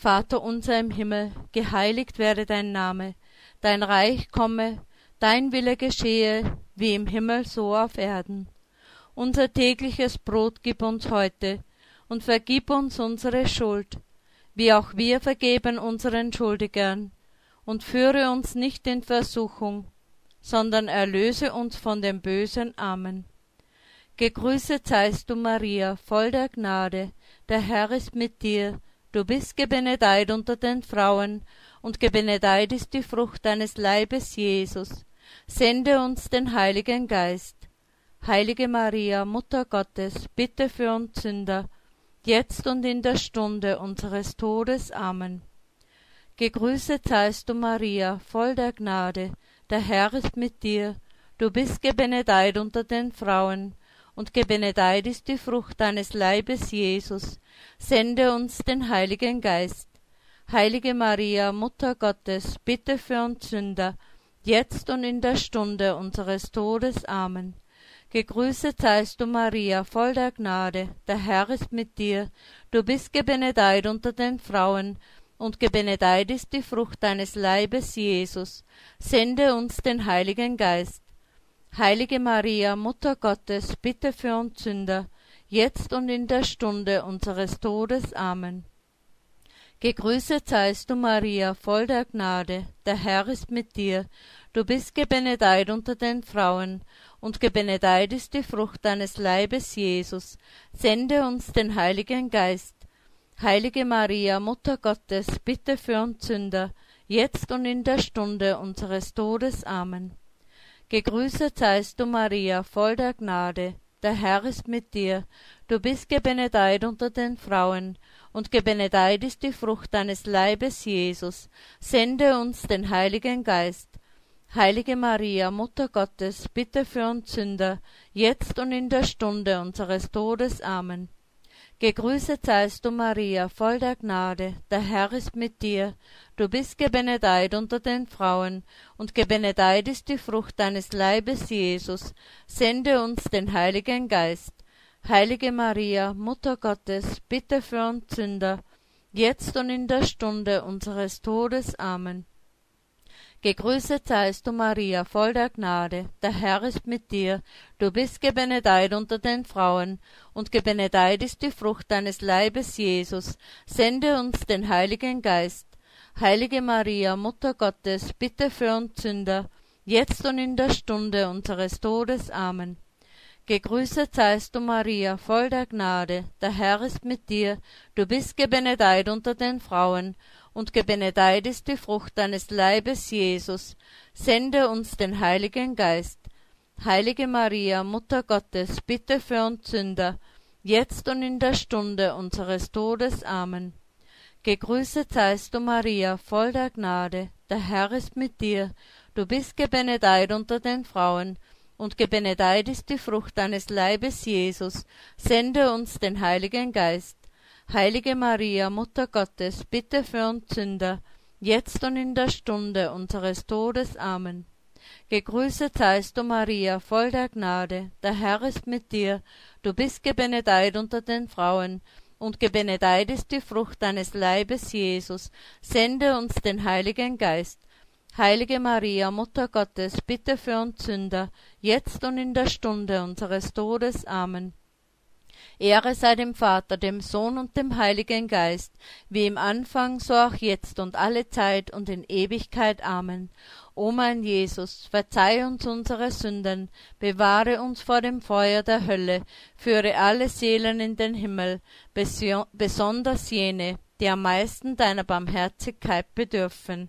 Vater unser im Himmel, geheiligt werde dein Name, dein Reich komme, dein Wille geschehe, wie im Himmel so auf Erden. Unser tägliches Brot gib uns heute und vergib uns unsere Schuld, wie auch wir vergeben unseren Schuldigern, und führe uns nicht in Versuchung, sondern erlöse uns von dem Bösen. Amen. Gegrüßet seist du, Maria, voll der Gnade, der Herr ist mit dir. Du bist gebenedeit unter den Frauen, und gebenedeit ist die Frucht deines Leibes, Jesus. Sende uns den Heiligen Geist. Heilige Maria, Mutter Gottes, bitte für uns Sünder, jetzt und in der Stunde unseres Todes. Amen. Gegrüßet seist du, Maria, voll der Gnade, der Herr ist mit dir. Du bist gebenedeit unter den Frauen, und gebenedeit ist die Frucht deines Leibes, Jesus. Sende uns den Heiligen Geist. Heilige Maria, Mutter Gottes, bitte für uns Sünder, jetzt und in der Stunde unseres Todes. Amen. Gegrüßet seist du, Maria, voll der Gnade, der Herr ist mit dir. Du bist gebenedeit unter den Frauen, und gebenedeit ist die Frucht deines Leibes, Jesus. Sende uns den Heiligen Geist. Heilige Maria, Mutter Gottes, bitte für uns Sünder, jetzt und in der Stunde unseres Todes. Amen. Gegrüßet seist du, Maria, voll der Gnade, der Herr ist mit dir. Du bist gebenedeit unter den Frauen, und gebenedeit ist die Frucht deines Leibes, Jesus. Sende uns den Heiligen Geist. Heilige Maria, Mutter Gottes, bitte für uns Sünder, jetzt und in der Stunde unseres Todes. Amen. Gegrüßet seist du, Maria, voll der Gnade, der Herr ist mit dir. Du bist gebenedeit unter den Frauen, und gebenedeit ist die Frucht deines Leibes, Jesus. Sende uns den Heiligen Geist. Heilige Maria, Mutter Gottes, bitte für uns Sünder, jetzt und in der Stunde unseres Todes. Amen. Gegrüßet seist du, Maria, voll der Gnade, der Herr ist mit dir. Du bist gebenedeit unter den Frauen, und gebenedeit ist die Frucht deines Leibes, Jesus. Sende uns den Heiligen Geist. Heilige Maria, Mutter Gottes, bitte für uns Sünder, jetzt und in der Stunde unseres Todes. Amen. Gegrüßet seist du, Maria, voll der Gnade, der Herr ist mit dir. Du bist gebenedeit unter den Frauen, und gebenedeit ist die Frucht deines Leibes, Jesus. Sende uns den Heiligen Geist. Heilige Maria, Mutter Gottes, bitte für uns Sünder, jetzt und in der Stunde unseres Todes. Amen. Gegrüßet seist du, Maria, voll der Gnade, der Herr ist mit dir. Du bist gebenedeit unter den Frauen, und gebenedeit ist die Frucht deines Leibes, Jesus. Sende uns den Heiligen Geist. Heilige Maria, Mutter Gottes, bitte für uns Sünder, jetzt und in der Stunde unseres Todes. Amen. Gegrüßet seist du, Maria, voll der Gnade, der Herr ist mit dir. Du bist gebenedeit unter den Frauen, und gebenedeit ist die Frucht deines Leibes, Jesus. Sende uns den Heiligen Geist. Heilige Maria, Mutter Gottes, bitte für uns Sünder, jetzt und in der Stunde unseres Todes. Amen. Gegrüßet seist du, Maria, voll der Gnade, der Herr ist mit dir. Du bist gebenedeit unter den Frauen, und gebenedeit ist die Frucht deines Leibes, Jesus. Sende uns den Heiligen Geist. Heilige Maria, Mutter Gottes, bitte für uns Sünder, jetzt und in der Stunde unseres Todes. Amen. Ehre sei dem Vater, dem Sohn und dem Heiligen Geist, wie im Anfang, so auch jetzt und alle Zeit und in Ewigkeit. Amen. O mein Jesus, verzeih uns unsere Sünden, bewahre uns vor dem Feuer der Hölle, führe alle Seelen in den Himmel, besonders jene, die am meisten deiner Barmherzigkeit bedürfen.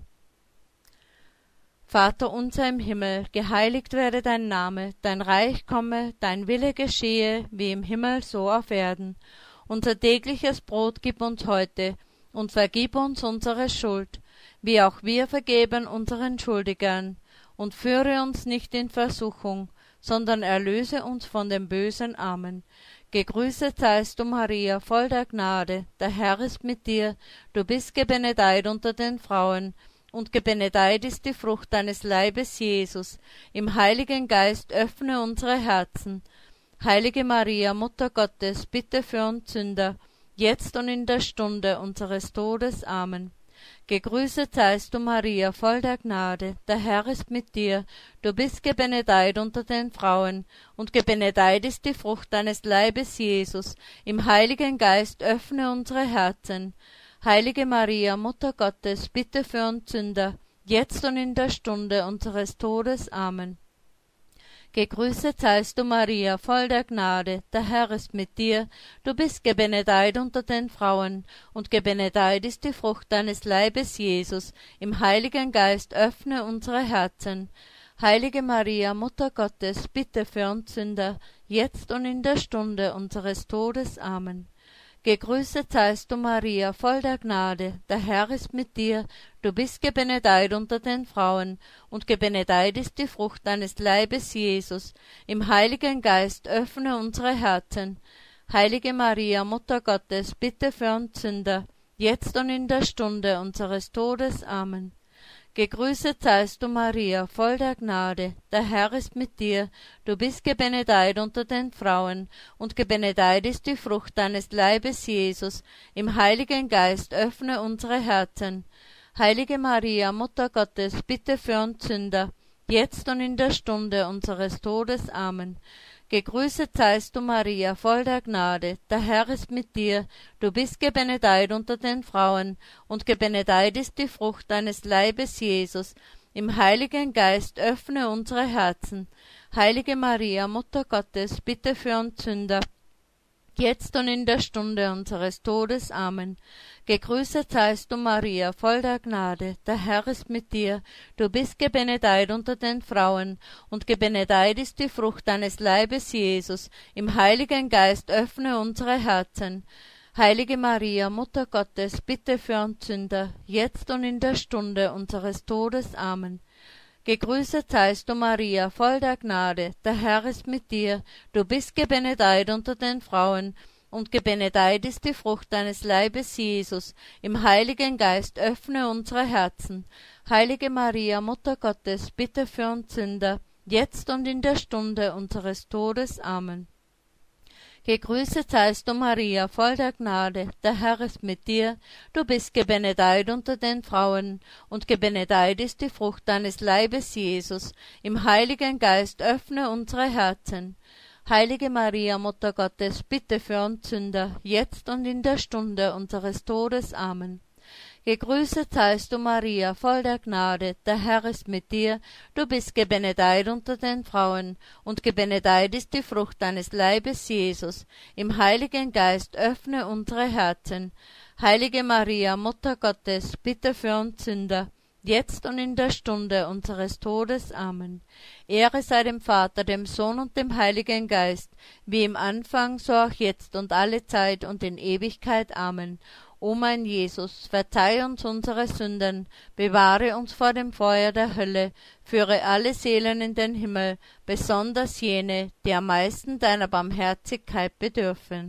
Vater unser im Himmel, geheiligt werde dein Name, dein Reich komme, dein Wille geschehe, wie im Himmel so auf Erden. Unser tägliches Brot gib uns heute, und vergib uns unsere Schuld, wie auch wir vergeben unseren Schuldigern. Und führe uns nicht in Versuchung, sondern erlöse uns von dem Bösen. Amen. Gegrüßet seist du, Maria, voll der Gnade, der Herr ist mit dir. Du bist gebenedeit unter den Frauen, und gebenedeit ist die Frucht deines Leibes, Jesus. Im Heiligen Geist öffne unsere Herzen. Heilige Maria, Mutter Gottes, bitte für uns Sünder, jetzt und in der Stunde unseres Todes. Amen. Gegrüßet seist du, Maria, voll der Gnade, der Herr ist mit dir. Du bist gebenedeit unter den Frauen, und gebenedeit ist die Frucht deines Leibes, Jesus. Im Heiligen Geist öffne unsere Herzen. Heilige Maria, Mutter Gottes, bitte für uns Sünder, jetzt und in der Stunde unseres Todes. Amen. Gegrüßet seist du, Maria, voll der Gnade, der Herr ist mit dir. Du bist gebenedeit unter den Frauen, und gebenedeit ist die Frucht deines Leibes, Jesus. Im Heiligen Geist öffne unsere Herzen. Heilige Maria, Mutter Gottes, bitte für uns Sünder, jetzt und in der Stunde unseres Todes. Amen. Gegrüßet seist du, Maria, voll der Gnade, der Herr ist mit dir. Du bist gebenedeit unter den Frauen, und gebenedeit ist die Frucht deines Leibes, Jesus. Im Heiligen Geist öffne unsere Herzen. Heilige Maria, Mutter Gottes, bitte für uns Sünder, jetzt und in der Stunde unseres Todes. Amen. Gegrüßet seist du, Maria, voll der Gnade, der Herr ist mit dir. Du bist gebenedeit unter den Frauen, und gebenedeit ist die Frucht deines Leibes, Jesus. Im Heiligen Geist öffne unsere Herzen. Heilige Maria, Mutter Gottes, bitte für uns Sünder, jetzt und in der Stunde unseres Todes. Amen. Gegrüßet seist du, Maria, voll der Gnade, der Herr ist mit dir. Du bist gebenedeit unter den Frauen, und gebenedeit ist die Frucht deines Leibes, Jesus. Im Heiligen Geist öffne unsere Herzen. Heilige Maria, Mutter Gottes, bitte für uns Sünder, jetzt und in der Stunde unseres Todes. Amen. Gegrüßet seist du, Maria, voll der Gnade, der Herr ist mit dir. Du bist gebenedeit unter den Frauen, und gebenedeit ist die Frucht deines Leibes, Jesus. Im Heiligen Geist öffne unsere Herzen. Heilige Maria, Mutter Gottes, bitte für uns Sünder, jetzt und in der Stunde unseres Todes. Amen. Gegrüßet seist du, Maria, voll der Gnade, der Herr ist mit dir. Du bist gebenedeit unter den Frauen, und gebenedeit ist die Frucht deines Leibes, Jesus. Im Heiligen Geist öffne unsere Herzen. Heilige Maria, Mutter Gottes, bitte für uns Sünder, jetzt und in der Stunde unseres Todes. Amen. Gegrüßet seist du, Maria, voll der Gnade, der Herr ist mit dir. Du bist gebenedeit unter den Frauen, und gebenedeit ist die Frucht deines Leibes, Jesus. Im Heiligen Geist öffne unsere Herzen. Heilige Maria, Mutter Gottes, bitte für uns Sünder, jetzt und in der Stunde unseres Todes. Amen. Gegrüßet seist du, Maria, voll der Gnade, der Herr ist mit dir. Du bist gebenedeit unter den Frauen, und gebenedeit ist die Frucht deines Leibes, Jesus. Im Heiligen Geist öffne unsere Herzen. Heilige Maria, Mutter Gottes, bitte für uns Sünder, jetzt und in der Stunde unseres Todes. Amen. Ehre sei dem Vater, dem Sohn und dem Heiligen Geist, wie im Anfang, so auch jetzt und alle Zeit und in Ewigkeit. Amen. O mein Jesus, verzeih uns unsere Sünden, bewahre uns vor dem Feuer der Hölle, führe alle Seelen in den Himmel, besonders jene, die am meisten deiner Barmherzigkeit bedürfen.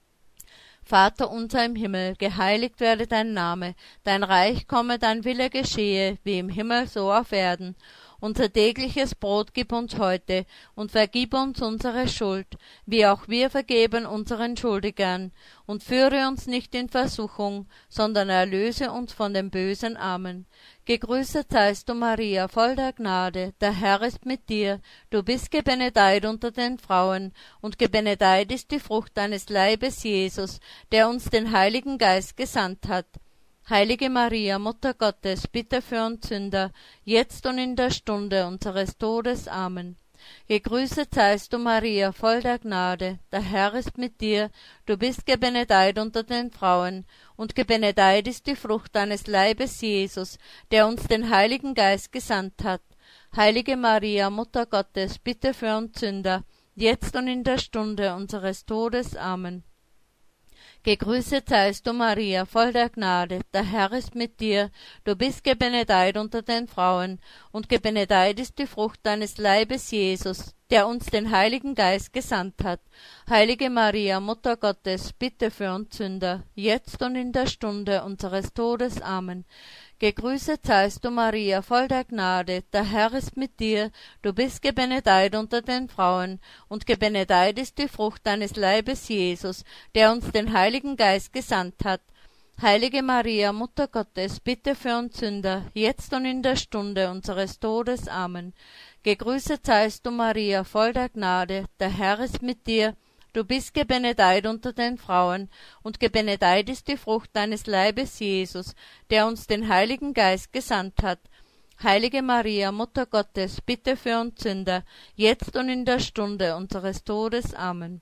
Vater unser im Himmel, geheiligt werde dein Name, dein Reich komme, dein Wille geschehe, wie im Himmel so auf Erden. Unser tägliches Brot gib uns heute, und vergib uns unsere Schuld, wie auch wir vergeben unseren Schuldigern. Und führe uns nicht in Versuchung, sondern erlöse uns von dem Bösen. Amen. Gegrüßet seist du, Maria, voll der Gnade, der Herr ist mit dir. Du bist gebenedeit unter den Frauen, und gebenedeit ist die Frucht deines Leibes, Jesus, der uns den Heiligen Geist gesandt hat. Heilige Maria, Mutter Gottes, bitte für uns Sünder, jetzt und in der Stunde unseres Todes. Amen. Gegrüßet seist du, Maria, voll der Gnade, der Herr ist mit dir. Du bist gebenedeit unter den Frauen, und gebenedeit ist die Frucht deines Leibes, Jesus, der uns den Heiligen Geist gesandt hat. Heilige Maria, Mutter Gottes, bitte für uns Sünder, jetzt und in der Stunde unseres Todes. Amen. Gegrüßet seist du, Maria, voll der Gnade, der Herr ist mit dir. Du bist gebenedeit unter den Frauen, und gebenedeit ist die Frucht deines Leibes, Jesus, der uns den Heiligen Geist gesandt hat. Heilige Maria, Mutter Gottes, bitte für uns Sünder, jetzt und in der Stunde unseres Todes. Amen. Gegrüßet seist du, Maria, voll der Gnade, der Herr ist mit dir, du bist gebenedeit unter den Frauen, und gebenedeit ist die Frucht deines Leibes, Jesus, der uns den Heiligen Geist gesandt hat. Heilige Maria, Mutter Gottes, bitte für uns Sünder, jetzt und in der Stunde unseres Todes. Amen. Gegrüßet seist du, Maria, voll der Gnade, der Herr ist mit dir, du bist gebenedeit unter den Frauen, und gebenedeit ist die Frucht deines Leibes, Jesus, der uns den Heiligen Geist gesandt hat. Heilige Maria, Mutter Gottes, bitte für uns Sünder, jetzt und in der Stunde unseres Todes. Amen.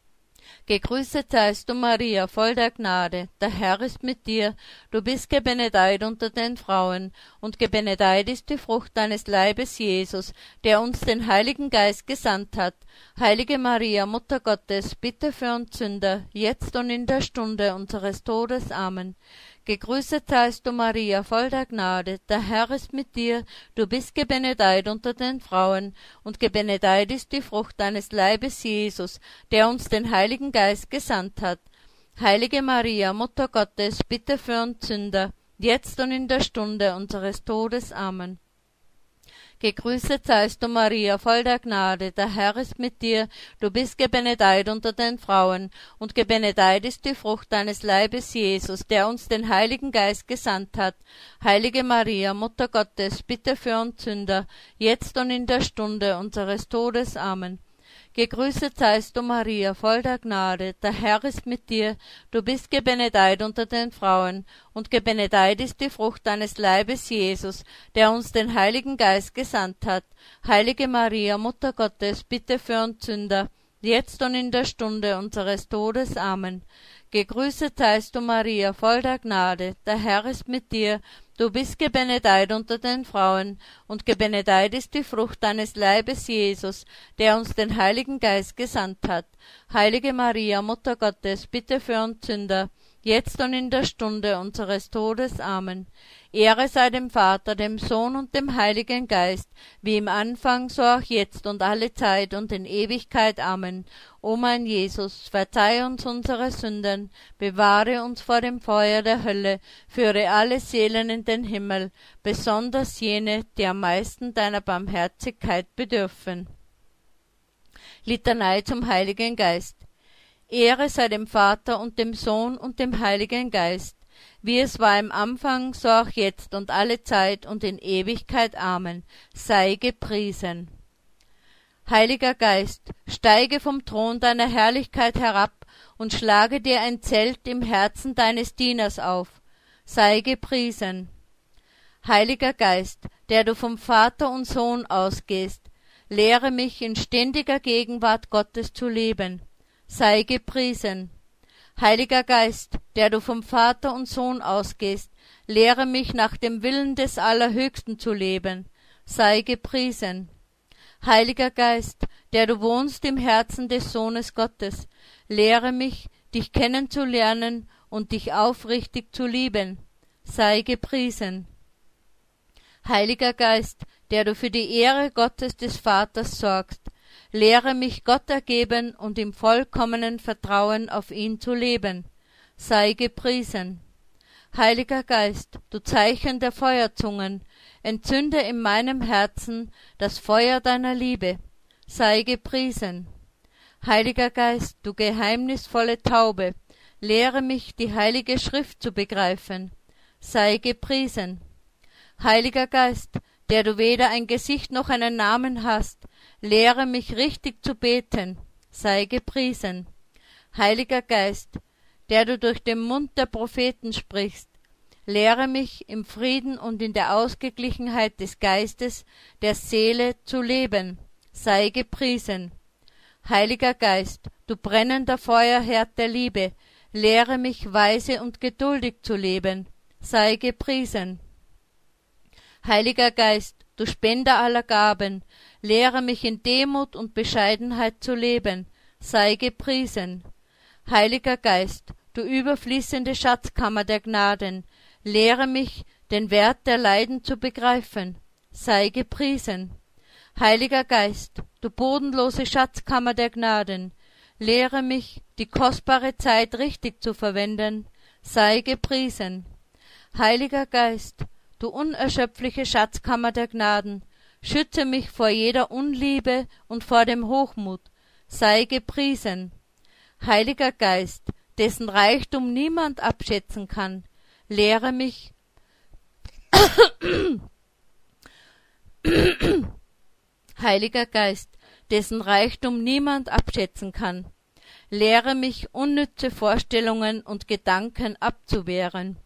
Gegrüßet seist du, Maria, voll der Gnade, der Herr ist mit dir, du bist gebenedeit unter den Frauen, und gebenedeit ist die Frucht deines Leibes, Jesus, der uns den Heiligen Geist gesandt hat. Heilige Maria, Mutter Gottes, bitte für uns Sünder, jetzt und in der Stunde unseres Todes. Amen. Gegrüßet seist du, Maria, voll der Gnade, der Herr ist mit dir, du bist gebenedeit unter den Frauen, und gebenedeit ist die Frucht deines Leibes, Jesus, der uns den Heiligen Geist gesandt hat. Heilige Maria, Mutter Gottes, bitte für uns Sünder, jetzt und in der Stunde unseres Todes. Amen. Gegrüßet seist du, Maria, voll der Gnade, der Herr ist mit dir, du bist gebenedeit unter den Frauen, und gebenedeit ist die Frucht deines Leibes, Jesus, der uns den Heiligen Geist gesandt hat. Heilige Maria, Mutter Gottes, bitte für uns Sünder, jetzt und in der Stunde unseres Todes. Amen. Gegrüßet seist du, Maria, voll der Gnade, der Herr ist mit dir, du bist gebenedeit unter den Frauen, und gebenedeit ist die Frucht deines Leibes, Jesus, der uns den Heiligen Geist gesandt hat. Heilige Maria, Mutter Gottes, bitte für uns Sünder, jetzt und in der Stunde unseres Todes. Amen. Gegrüßet seist du, Maria, voll der Gnade, der Herr ist mit dir, du bist gebenedeit unter den Frauen, und gebenedeit ist die Frucht deines Leibes, Jesus, der uns den Heiligen Geist gesandt hat. Heilige Maria, Mutter Gottes, bitte für uns Sünder, jetzt und in der Stunde unseres Todes. Amen. Ehre sei dem Vater, dem Sohn und dem Heiligen Geist, wie im Anfang, so auch jetzt und alle Zeit und in Ewigkeit. Amen. O mein Jesus, verzeih uns unsere Sünden, bewahre uns vor dem Feuer der Hölle, führe alle Seelen in den Himmel, besonders jene, die am meisten deiner Barmherzigkeit bedürfen. Litanei zum Heiligen Geist. Ehre sei dem Vater und dem Sohn und dem Heiligen Geist, wie es war im Anfang, so auch jetzt und alle Zeit und in Ewigkeit. Amen. Sei gepriesen. Heiliger Geist, steige vom Thron deiner Herrlichkeit herab und schlage dir ein Zelt im Herzen deines Dieners auf. Sei gepriesen. Heiliger Geist, der du vom Vater und Sohn ausgehst, lehre mich in ständiger Gegenwart Gottes zu leben. Sei gepriesen. Heiliger Geist, der du vom Vater und Sohn ausgehst, lehre mich nach dem Willen des Allerhöchsten zu leben. Sei gepriesen. Heiliger Geist, der du wohnst im Herzen des Sohnes Gottes, lehre mich, dich kennenzulernen und dich aufrichtig zu lieben. Sei gepriesen. Heiliger Geist, der du für die Ehre Gottes des Vaters sorgst, lehre mich Gott ergeben und im vollkommenen Vertrauen auf ihn zu leben. Sei gepriesen. Heiliger Geist, du Zeichen der Feuerzungen, entzünde in meinem Herzen das Feuer deiner Liebe. Sei gepriesen. Heiliger Geist, du geheimnisvolle Taube, lehre mich, die Heilige Schrift zu begreifen. Sei gepriesen. Heiliger Geist, der du weder ein Gesicht noch einen Namen hast, lehre mich richtig zu beten. Sei gepriesen. Heiliger Geist, der du durch den Mund der Propheten sprichst, lehre mich im Frieden und in der Ausgeglichenheit des Geistes, der Seele zu leben. Sei gepriesen. Heiliger Geist, du brennender Feuerherd der Liebe, lehre mich weise und geduldig zu leben. Sei gepriesen. Heiliger Geist, du Spender aller Gaben, lehre mich in Demut und Bescheidenheit zu leben. Sei gepriesen. Heiliger Geist, du überfließende Schatzkammer der Gnaden, lehre mich, den Wert der Leiden zu begreifen. Sei gepriesen. Heiliger Geist, du bodenlose Schatzkammer der Gnaden, lehre mich, die kostbare Zeit richtig zu verwenden, sei gepriesen. Heiliger Geist, du unerschöpfliche Schatzkammer der Gnaden, schütze mich vor jeder Unliebe und vor dem Hochmut, sei gepriesen. Heiliger Geist, dessen Reichtum niemand abschätzen kann, lehre mich, Heiliger Geist, dessen Reichtum niemand abschätzen kann, lehre mich, unnütze Vorstellungen und Gedanken abzuwehren.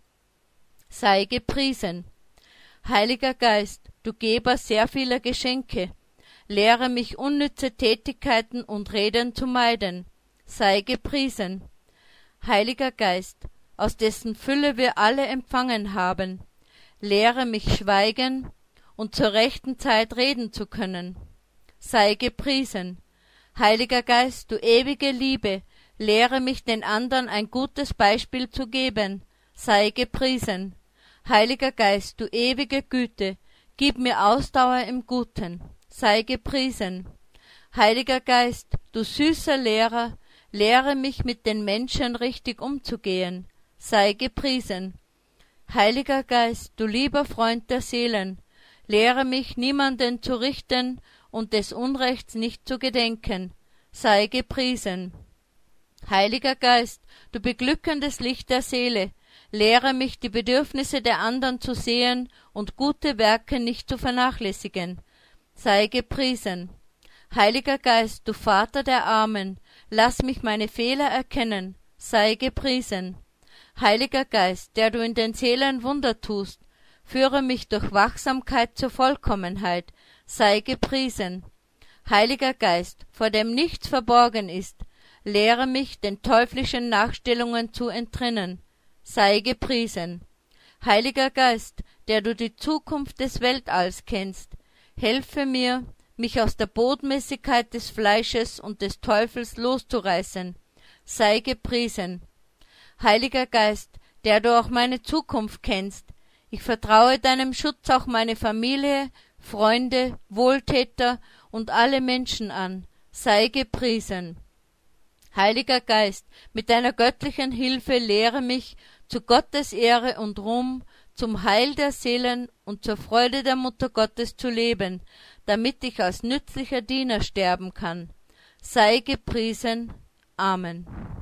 Sei gepriesen. Heiliger Geist, du Geber sehr vieler Geschenke, lehre mich, unnütze Tätigkeiten und Reden zu meiden. Sei gepriesen. Heiliger Geist, aus dessen Fülle wir alle empfangen haben, lehre mich schweigen und zur rechten Zeit reden zu können. Sei gepriesen. Heiliger Geist, du ewige Liebe, lehre mich, den anderen ein gutes Beispiel zu geben. Sei gepriesen. Heiliger Geist, du ewige Güte, gib mir Ausdauer im Guten. Sei gepriesen. Heiliger Geist, du süßer Lehrer, lehre mich, mit den Menschen richtig umzugehen. Sei gepriesen. Heiliger Geist, du lieber Freund der Seelen, lehre mich, niemanden zu richten und des Unrechts nicht zu gedenken. Sei gepriesen. Heiliger Geist, du beglückendes Licht der Seele, lehre mich, die Bedürfnisse der anderen zu sehen und gute Werke nicht zu vernachlässigen. Sei gepriesen. Heiliger Geist, du Vater der Armen, lass mich meine Fehler erkennen. Sei gepriesen. Heiliger Geist, der du in den Seelen Wunder tust, führe mich durch Wachsamkeit zur Vollkommenheit. Sei gepriesen. Heiliger Geist, vor dem nichts verborgen ist, lehre mich, den teuflischen Nachstellungen zu entrinnen. Sei gepriesen. Heiliger Geist, der du die Zukunft des Weltalls kennst, helfe mir, mich aus der Botmäßigkeit des Fleisches und des Teufels loszureißen. Sei gepriesen. Heiliger Geist, der du auch meine Zukunft kennst, ich vertraue deinem Schutz auch meine Familie, Freunde, Wohltäter und alle Menschen an. Sei gepriesen. Heiliger Geist, mit deiner göttlichen Hilfe lehre mich, zu Gottes Ehre und Ruhm, zum Heil der Seelen und zur Freude der Mutter Gottes zu leben, damit ich als nützlicher Diener sterben kann. Sei gepriesen. Amen.